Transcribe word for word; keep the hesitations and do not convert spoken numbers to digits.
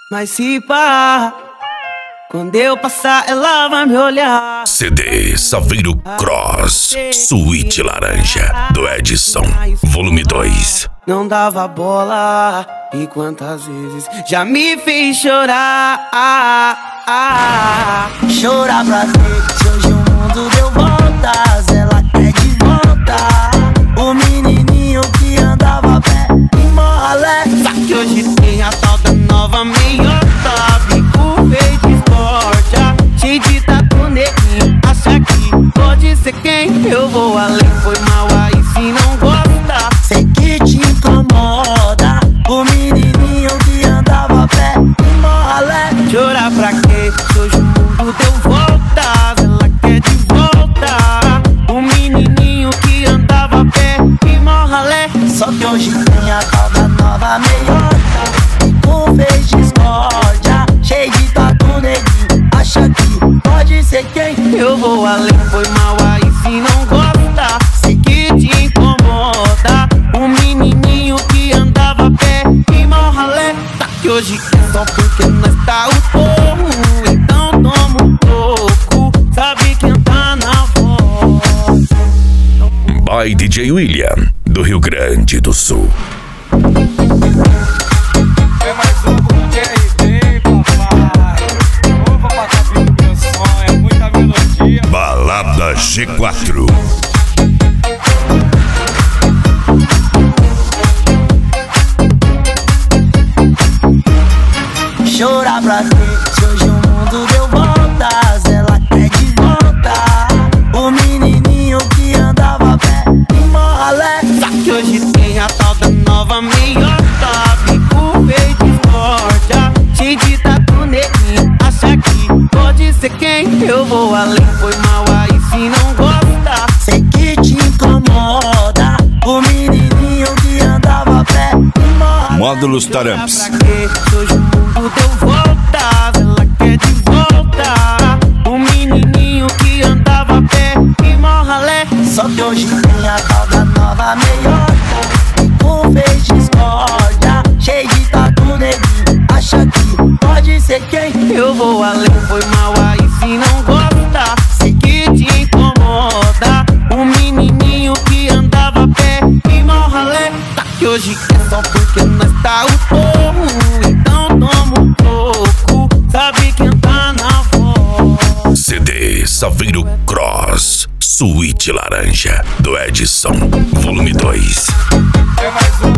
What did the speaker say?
Mas se pá, quando eu passar ela vai me olhar. C D Saveiro Cross Suíte Laranja do Edson, volume dois. Não dava bola e quantas vezes já me fez chorar. ah, ah. Chorar pra quê? Se hoje o mundo deu voltas, ela quer de volta o menininho que andava a pé em Morralé. Só que hoje tem a tal da nova meiota, bico feito esporte, cheio de tatu neguinho. Acha que pode ser quem? Eu vou além, foi mal aí se não gosta. Sei que te incomoda o menininho que andava a pé em Morralé. Chorar pra quê? Se hoje o mundo deu voltas, ela quer de volta o menininho que andava a pé em Morralé. Só que hoje tem a tal da nova meiota, bico fez discórdia, cheio de tatu neguinho. Acha que pode ser quem? Eu vou além, foi mal aí se não gosta. Sei que te incomoda o menininho que andava a pé em Morralé. Tá que hoje é só porque nós tá o povo, então toma um pouco, sabe quem tá na voz. By D J William, do Rio Grande do Sul. É mais um que R D, papai. Opa, pra cabir do meu som, é muita melodia. Balada G quatro. Chorar pra quê? Se hoje o mundo deu voltas, ela quer de volta o menininho que andava a pé em Morralé. Só que hoje tem a tal da nova meiota, bico feito esporte, cheio de tatu neguinho. Acha que pode ser quem? Eu vou além, foi mal aí se não gosta. Sei que te incomoda o menininho que andava a pé em Morralé. Módulos Pra Taramps. quê? Se hoje o mundo deu voltas, ela quer de volta o menininho que andava a pé em Morralé. Só que hoje tem a tal da nova meiota, bico fez discórdia, cheio de tatu neguinho. Acha que pode ser quem? Eu vou além, foi mal aí se não gosta. Sei que te incomoda o menininho que andava a pé em Morralé. Tá que hoje é só porque nós tá o povo, então toma um pouco, sabe quem tá na voz. C D Saveiro Cross Suíte Laranja do Edson, volume dois. É mais um